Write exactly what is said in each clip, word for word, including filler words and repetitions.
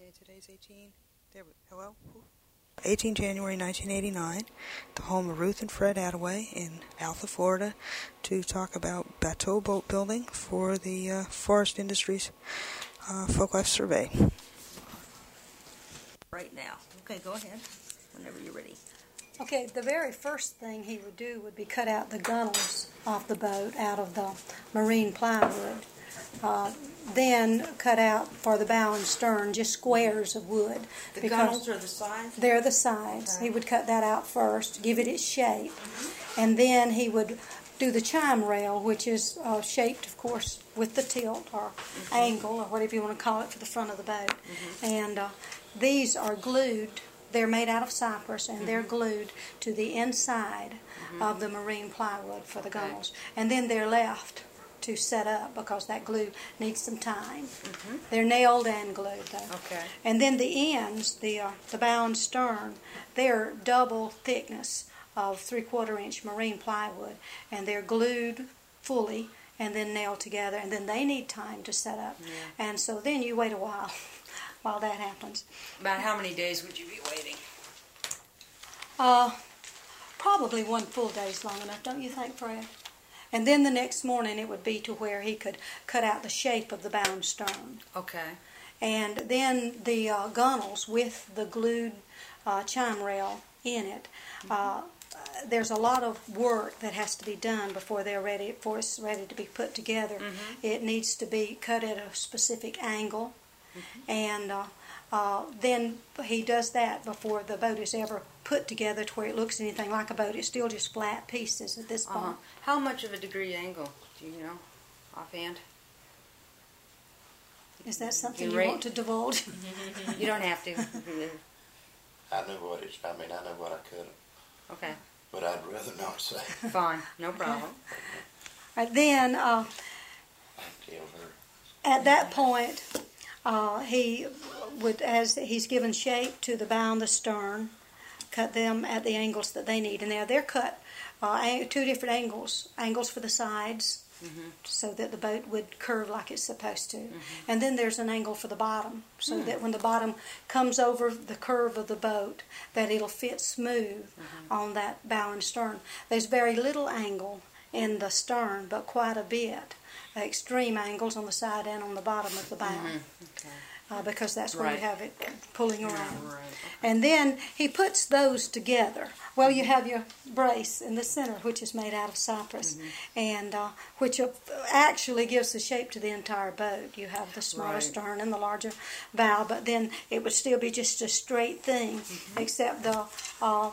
Okay, today's eighteen. There we, hello. eighteen January nineteen eighty-nine, the home of Ruth and Fred Attaway in Alpha, Florida, to talk about bateau boat building for the uh, Forest Industries uh, Folklife Survey. Right now. Okay, go ahead whenever you're ready. Okay, the very first thing he would do would be cut out the gunnels off the boat out of the marine plywood. Uh, then cut out for the bow and stern just squares of wood. The gunnels are the sides? They're the sides. Okay. He would cut that out first, give it its shape, mm-hmm. and then he would do the chime rail, which is uh, shaped, of course, with the tilt or mm-hmm. angle or whatever you want to call it for the front of the boat. Mm-hmm. And uh, these are glued. They're made out of cypress, and mm-hmm. they're glued to the inside mm-hmm. of the marine plywood for the gunnels. Okay. And then they're left to set up because that glue needs some time. Mm-hmm. They're nailed and glued, though. Okay. And then the ends, the uh, the bow and stern, they're double thickness of three-quarter inch marine plywood, and they're glued fully and then nailed together, and then they need time to set up. Yeah. And so then you wait a while while that happens. About how many days would you be waiting? Uh, probably one full day's long enough, don't you think, Fred? And then the next morning it would be to where he could cut out the shape of the bow and stern. Okay. And then the uh, gunnels with the glued uh, chime rail in it. Mm-hmm. Uh, there's a lot of work that has to be done before they're ready, before it's ready to be put together. Mm-hmm. It needs to be cut at a specific angle. Mm-hmm. And uh, uh, then he does that before the boat is ever put together to where it looks anything like a boat. It's still just flat pieces at this point. Uh-huh. How much of a degree angle do you know offhand? Is that something you you want to divulge? You don't have to. I know what it's, I mean, I know what I could have. Okay. But I'd rather not say. Fine, no problem. Okay. Right, then, uh, I killed her. At that point, uh, he would, as he's given shape to the bow and the stern, cut them at the angles that they need. And they're, they're cut uh, two different angles, angles for the sides, mm-hmm. so that the boat would curve like it's supposed to. Mm-hmm. And then there's an angle for the bottom, so mm. that when the bottom comes over the curve of the boat, that it'll fit smooth mm-hmm. on that bow and stern. There's very little angle in the stern, but quite a bit. Extreme angles on the side and on the bottom of the bow. Mm-hmm. Okay. Uh, because that's where right. you have it pulling around. Yeah, right. Okay. And then he puts those together. Well, you have your brace in the center, which is made out of cypress, mm-hmm. and uh, which actually gives the shape to the entire boat. You have the smaller right. stern and the larger bow, but then it would still be just a straight thing, mm-hmm. except the uh, uh,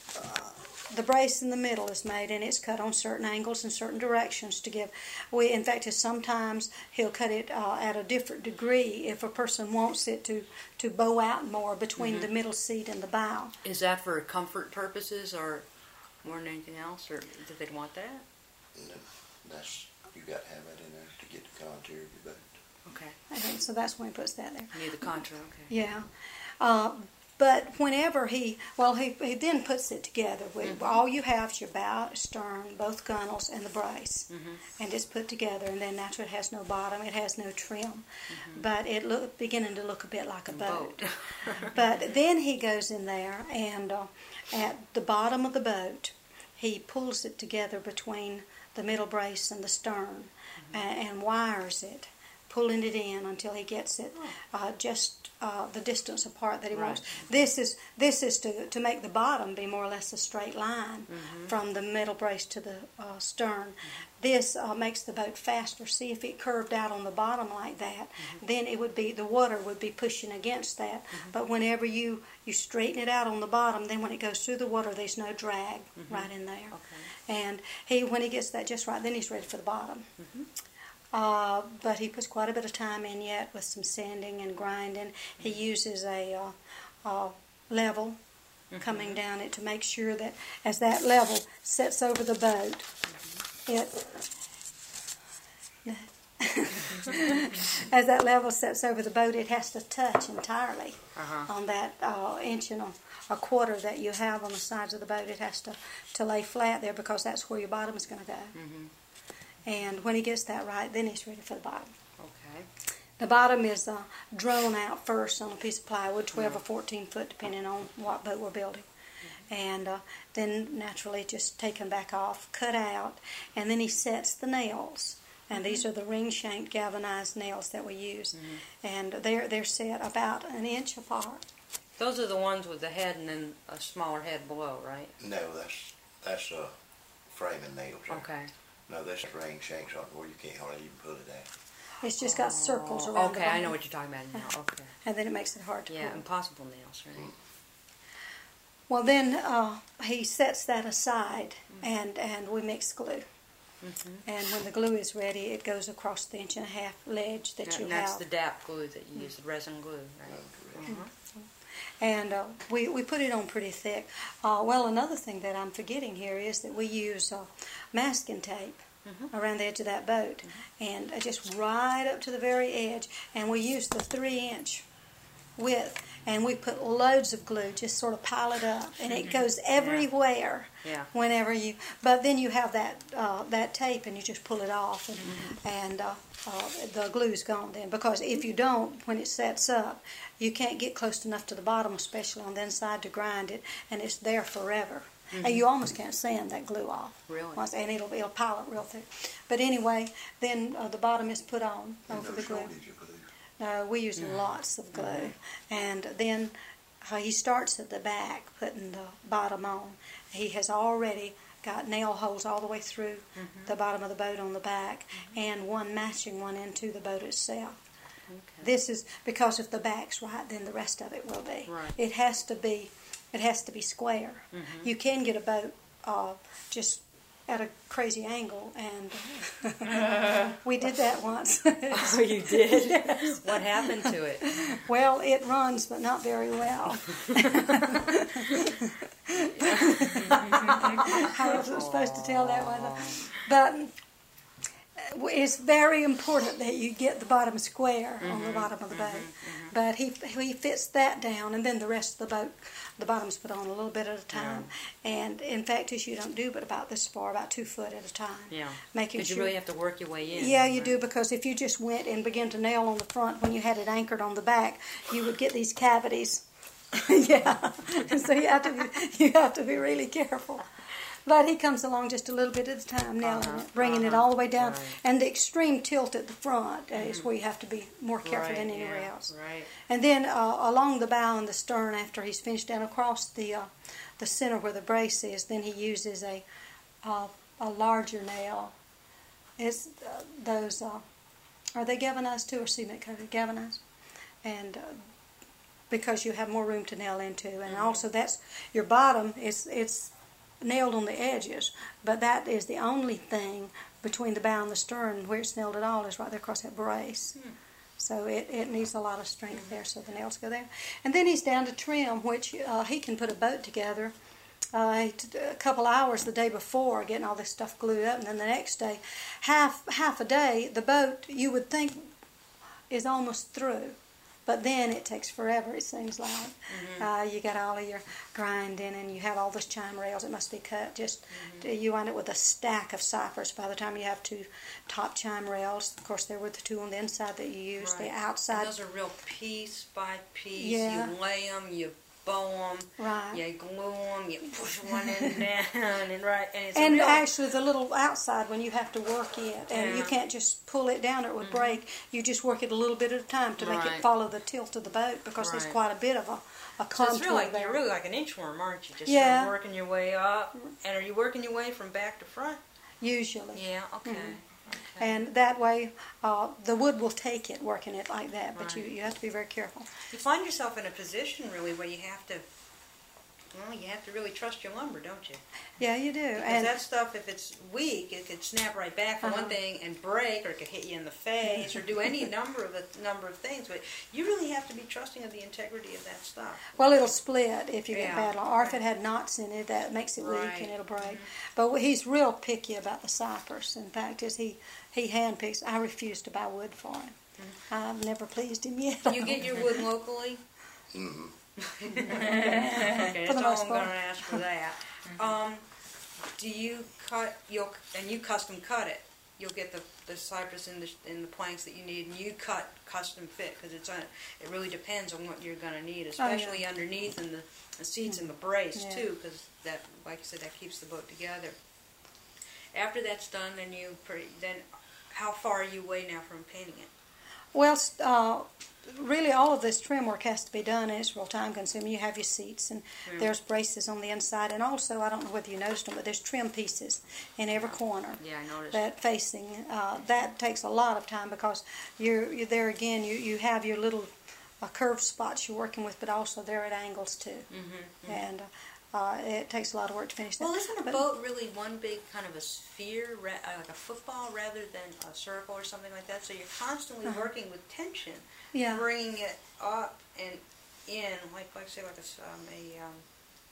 the brace in the middle is made, and it's cut on certain angles and certain directions to give. We, in fact, sometimes he'll cut it uh, at a different degree if a person wants it to, to bow out more between mm-hmm. the middle seat and the bow. Is that for comfort purposes or more than anything else, or do they want that? No, that's, you got to have it in there to get the contour of your boat. Okay. Okay, so that's when he puts that there. You need the contour, okay. Yeah. Uh, But whenever he, well, he, he then puts it together. With, mm-hmm. All you have is your bow, stern, both gunnels, and the brace. Mm-hmm. And it's put together. And then naturally it has no bottom. It has no trim. Mm-hmm. But it look beginning to look a bit like a boat. boat. But then he goes in there, and uh, at the bottom of the boat, he pulls it together between the middle brace and the stern, mm-hmm. and, and wires it, pulling it in until he gets it uh, just uh, the distance apart that he right. wants. This is this is to to make the bottom be more or less a straight line mm-hmm. from the middle brace to the uh, stern. Mm-hmm. This uh, makes the boat faster. See, if it curved out on the bottom like that, mm-hmm. then it would be the water would be pushing against that. Mm-hmm. But whenever you, you straighten it out on the bottom, then when it goes through the water, there's no drag mm-hmm. right in there. Okay. And he when he gets that just right, then he's ready for the bottom. Mm-hmm. Uh, but he puts quite a bit of time in yet with some sanding and grinding. He uses a uh, uh, level mm-hmm. coming down it to make sure that as that level sets over the boat, mm-hmm. it as that level sets over the boat, it has to touch entirely uh-huh. on that uh, inch and a, a quarter that you have on the sides of the boat. It has to, to lay flat there because that's where your bottom is going to go. Mm-hmm. And when he gets that right, then he's ready for the bottom. Okay. The bottom is uh, drawn out first on a piece of plywood, twelve or fourteen foot, depending on what boat we're building. And uh, then naturally just taken back off, cut out, and then he sets the nails. And these are the ring-shanked galvanized nails that we use. Mm-hmm. And they're, they're set about an inch apart. Those are the ones with the head and then a smaller head below, right? No, that's, that's uh, framing nails. There. Okay. No, this ring shanks on where you can't hardly even pull it out. It's just got circles Oh, around okay, the bottom. I know what you're talking about now. Okay. And then it makes it hard to Yeah, pull. impossible nails, right? Well, then uh, he sets that aside, and, and we mix glue. Mm-hmm. And when the glue is ready, it goes across the inch and a half ledge that Yeah, you and that's have. the D A P glue that you use, the resin glue, right? Mm-hmm. And uh, we, we put it on pretty thick. Uh, well, another thing that I'm forgetting here is that we use uh, masking tape mm-hmm. around the edge of that boat, mm-hmm. and uh, just right up to the very edge. And we use the three-inch width, and we put loads of glue, just sort of pile it up, and it goes everywhere. Yeah. Whenever you, but then you have that uh, that tape, and you just pull it off, and, mm-hmm. and uh, uh, the glue's gone then. Because if you don't, when it sets up, you can't get close enough to the bottom, especially on the inside, to grind it, and it's there forever. Mm-hmm. And you almost can't sand that glue off. Really? Once, and it'll it'll pile up real thick. But anyway, then uh, the bottom is put on over no the glue. shortage of glue. Uh, we use Mm-hmm. lots of glue, mm-hmm. and then uh, he starts at the back, putting the bottom on. He has already got nail holes all the way through mm-hmm. the bottom of the boat on the back, mm-hmm. and one matching one into the boat itself. Okay. This is because if the back's right, then the rest of it will be. Right. It has to be, it has to be square. Mm-hmm. You can get a boat uh, just at a crazy angle, and uh, we did that once. Oh, you did? Yes. What happened to it? Well, it runs, but not very well. I wasn't supposed to tell that one. But it's very important that you get the bottom square mm-hmm, on the bottom of the boat. Mm-hmm. But he he fits that down, and then the rest of the boat, the bottom's put on a little bit at a time. Yeah. And in fact, as you don't do but about this far, about two foot at a time. Yeah. Making Because sure, you really have to work your way in. Yeah, you right? do, because if you just went and began to nail on the front when you had it anchored on the back, you would get these cavities. Yeah. So you have to be, you have to be really careful. But he comes along just a little bit at a time, nailing uh-huh, it, bringing uh-huh, it all the way down. Right. And the extreme tilt at the front uh, is mm-hmm. where you have to be more careful right, than anywhere yeah, else. Right. And then uh, along the bow and the stern, after he's finished down across the uh, the center where the brace is, then he uses a uh, a larger nail. It's uh, those uh, are they galvanized too or cement coated? Galvanized, and. Uh, because you have more room to nail into, and mm-hmm. also that's your bottom is it's nailed on the edges, but that is the only thing between the bow and the stern where it's nailed at all is right there across that brace. Mm. So it, it needs a lot of strength there, so the nails go there. And then he's down to trim, which uh, he can put a boat together uh, a couple hours the day before, getting all this stuff glued up, and then the next day, half half a day, the boat you would think is almost through. But then it takes forever, it seems like. Mm-hmm. Uh, you got all of your grinding, and you have all those chime rails that must be cut. Just mm-hmm. You wind up with a stack of ciphers by the time you have two top chime rails. Of course, there were the two on the inside that you use. Right. The outside. And those are real piece by piece. Yeah. You lay them, you bow them, right. you glue them, you push one end down, and right. And, it's and real... actually, the little outside one, you have to work it, and yeah. you can't just pull it down or it would mm-hmm. break. You just work it a little bit at a time to right. make it follow the tilt of the boat, because right. there's quite a bit of a, a contour so it's really like, there. you're really like an inchworm, aren't you? Just yeah. sort of working your way up. And are you working your way from back to front? Usually. Yeah, okay. Mm-hmm. Okay. And that way, uh, the wood will take it, working it like that. But right. you, you have to be very careful. You find yourself in a position, really, where you have to, well, you have to really trust your lumber, don't you? Yeah, you do. Because and that stuff, if it's weak, it could snap right back for uh-huh. one thing and break, or it could hit you in the face, or do any number of a number of things. But you really have to be trusting of the integrity of that stuff. Well, it'll split if you get yeah. bad, or if it had knots in it, that makes it right. weak and it'll break. Mm-hmm. But he's real picky about the ciphers. In fact, is he he handpicks. I refuse to buy wood for him. Mm-hmm. I've never pleased him yet. You get your wood locally? Mm-hmm. Okay, for that's the all most I'm part. going to ask for that. Um, do you cut, you'll, and you custom cut it? you'll get the, the cypress and the, and the planks that you need, and you cut custom fit, because it's on, it really depends on what you're going to need, especially oh, yeah. underneath and the, the seats and the brace, yeah. too, because that, like I said, that keeps the boat together. After that's done, then you, pre- then how far are you away now from painting it? Well, uh, really all of this trim work has to be done, and it's real time consuming. You have your seats, and Mm. there's braces on the inside, and also, I don't know whether you noticed them, but there's trim pieces in every corner. Yeah, I noticed. That facing, uh, that takes a lot of time, because you're, you're there again, you, you have your little uh, curved spots you're working with, but also they're at angles too. Mm-hmm, mm-hmm. And uh, it takes a lot of work to finish that. Well, isn't a But- boat really one big kind of a sphere, ra- uh, like a football, rather than a circle or something like that? So you're constantly Uh-huh. working with tension, Yeah. bringing it up and in, like like say like a s- um, a um,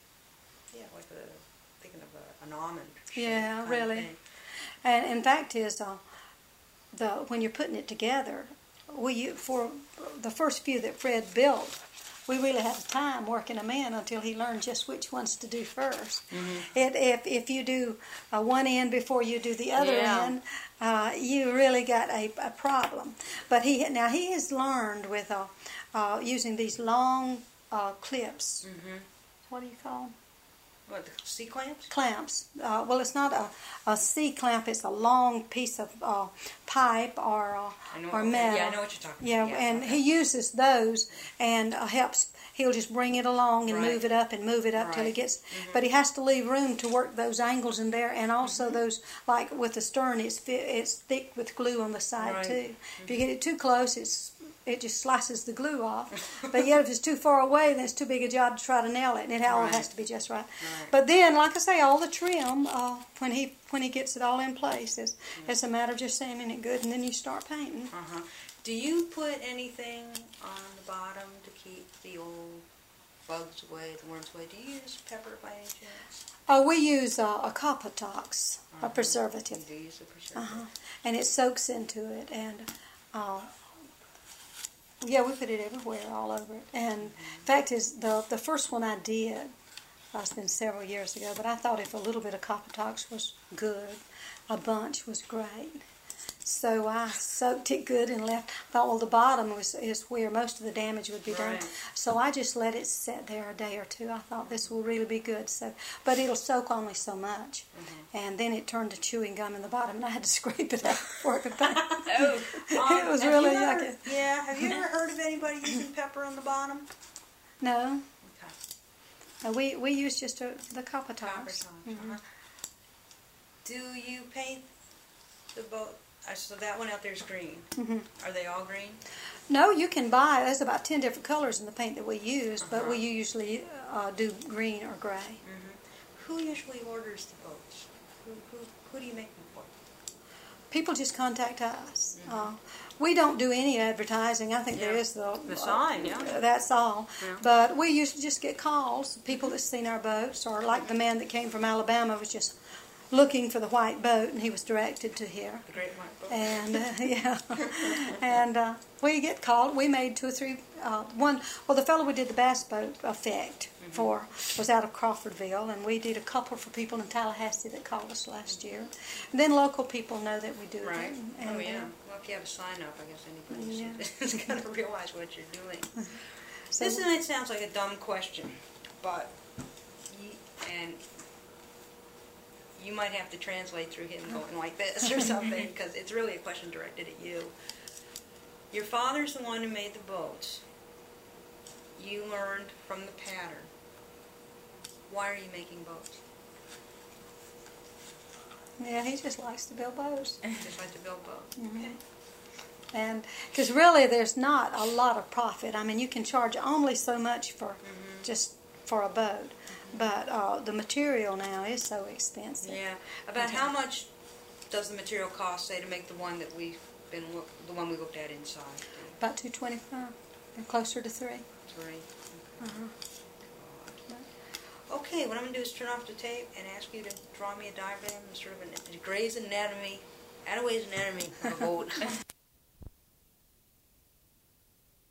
yeah, like a thinking of a, an almond. shape Yeah, kind of really. thing. And in fact, is uh, the when you're putting it together, we for the first few that Fred built, we really had time working them in until he learned just which ones to do first. Mm-hmm. It, if if you do uh, one end before you do the other Yeah. end, uh, you really got a, a problem. But he now he has learned with uh, uh, using these long uh, clips. Mm-hmm. What do you call them? What, the C clamps? Clamps. Uh, well, it's not a, a C clamp. It's a long piece of uh, pipe or uh, I know. or okay, metal. Yeah, I know what you're talking Yeah, about. and okay. he uses those and uh, helps. He'll just bring it along and Right. move it up and move it up till he Right. gets. Mhm. But he has to leave room to work those angles in there, and also Mm-hmm. those like with the stern, it's fi- it's thick with glue on the side Right. too. If you get it too close, it's it just slices the glue off. But yet, if it's too far away, then it's too big a job to try to nail it, and it all Right. has to be just right. Right. But then, like I say, all the trim uh, when he when he gets it all in place, it's, it's a matter of just sanding it good, and then you start painting. Uh-huh. Do you put anything on the bottom to keep the old bugs away, the worms away? Do you use pepper by any chance? Oh, we use uh, a Copatox, a Uh-huh. preservative, You do use a preservative. uh-huh. and it soaks into it, and uh, yeah, we put it everywhere, all over it. And in fact, is the the first one I did, uh, it's been several years ago, but I thought if a little bit of Copatox was good, a bunch was great. So I soaked it good and left. Thought, well, the bottom was is where most of the damage would be done. Right. So I just let it sit there a day or two. I thought this will really be good. So, but it'll soak only so much, Mm-hmm. and then it turned to chewing gum in the bottom, and I had to scrape it out before I could paint. Oh, It was have really you ever- yucky. Yeah. Have you ever heard of anybody using pepper on the bottom? No, Okay. no, we we use just a, the copper Copper tops. tongs, Mhm. uh-huh. Do you paint the boat? uh, So that one out there is green. Mhm. Are they all green? No, you can buy. There's about ten different colors in the paint that we use, but Uh-huh. we usually uh, do green or gray. Mm-hmm. Who usually orders the boats? Who, who, who do you make them for? People just contact us. Mhm. Uh, we don't do any advertising. I think there Yeah. is the The sign, yeah. uh, that's all. Yeah. But we used to just get calls. People that's seen our boats, or like the man that came from Alabama was just looking for the white boat, and he was directed to here. The Great White Boat? And uh, yeah, and uh, we get called. We made two or three. Uh, one, well, the fellow we did the bass boat effect Mm-hmm. for was out of Crawfordville, and we did a couple for people in Tallahassee that called us last year. And then local people know that we do Right. it. And, Oh, yeah. uh, Well, if you have a sign up, I guess anybody Yeah. is going to realize what you're doing. so This might sounds like a dumb question, but you, and you might have to translate through him going like this or something, because it's really a question directed at you. Your father's the one who made the boats. You learned from the pattern. Why are you making boats? yeah, he just likes to build boats. Just like to build boats. Mhm. Okay. And because really there's not a lot of profit. I mean, you can charge only so much for Mhm. just for a boat, but uh, the material now is so expensive. Yeah. About Okay. how much does the material cost, say, to make the one that we've been look, the one we looked at inside? About two twenty-five, and closer to three. Three. Uh-huh. Okay, what I'm going to do is turn off the tape and ask you to draw me a diagram, sort of an, a Gray's Anatomy, Attaway's Anatomy of a boat.